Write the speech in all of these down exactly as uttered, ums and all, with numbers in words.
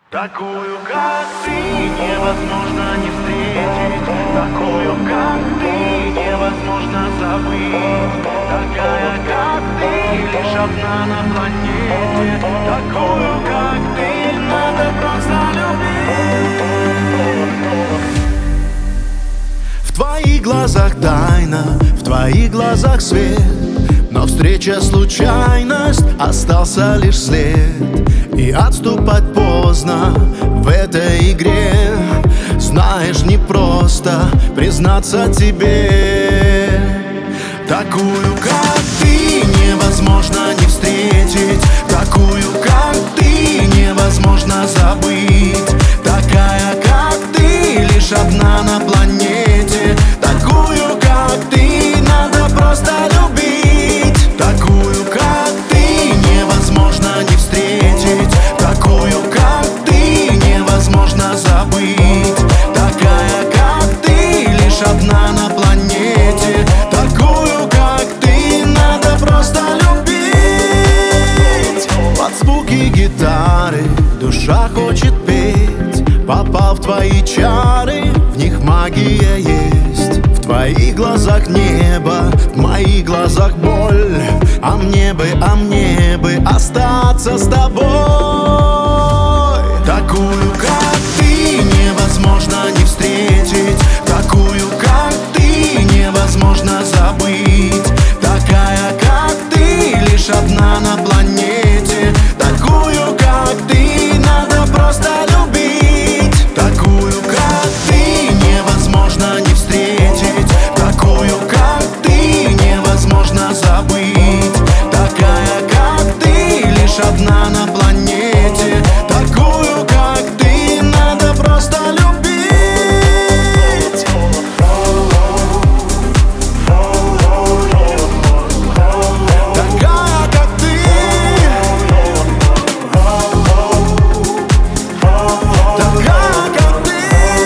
Такую, как ты, невозможно не встретить. Такую, как ты, невозможно забыть. Такая, как ты, лишь одна на планете. Такую, как ты, надо просто любить. В твоих глазах тайна, в твоих глазах свет, но встреча случайность, остался лишь след. И отступать поздно в этой игре. Знаешь, не просто признаться тебе. Такую, как ты, невозможно не встретить. Такую, как ты, невозможно забыть. Такая, как ты, лишь одна на планете. Такую, как ты, надо просто любить. Такую, как ты, невозможно не встретить. Такую, как ты, невозможно забыть. Такая, как ты, лишь одна на планете. Такую, как ты, надо просто любить. Под звуки гитары душа хочет петь. Попал в твои чары, в них магия есть. В твоих глазах небо, в моих глазах боль. А мне бы, а мне бы остаться с тобой. Такую, как ты, невозможно не встретить. Такую, как ты, невозможно забыть. Такая, как ты, лишь одна на планете. Такую, как ты, надо просто любить. Такую, как ты, невозможно не встретить. Такую, как ты, невозможно забыть. Такая, как ты, лишь одна на планете. Такую, как ты, надо просто любить. Такая, как ты. Такая, как ты.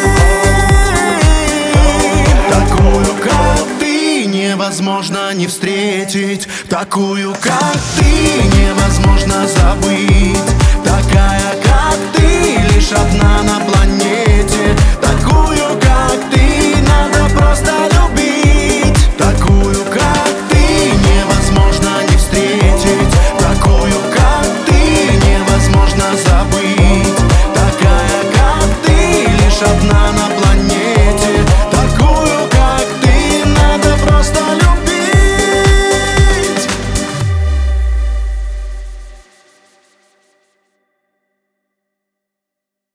Такую, как ты, невозможно не встретить. Такую, как ты, невозможно забыть. Такая,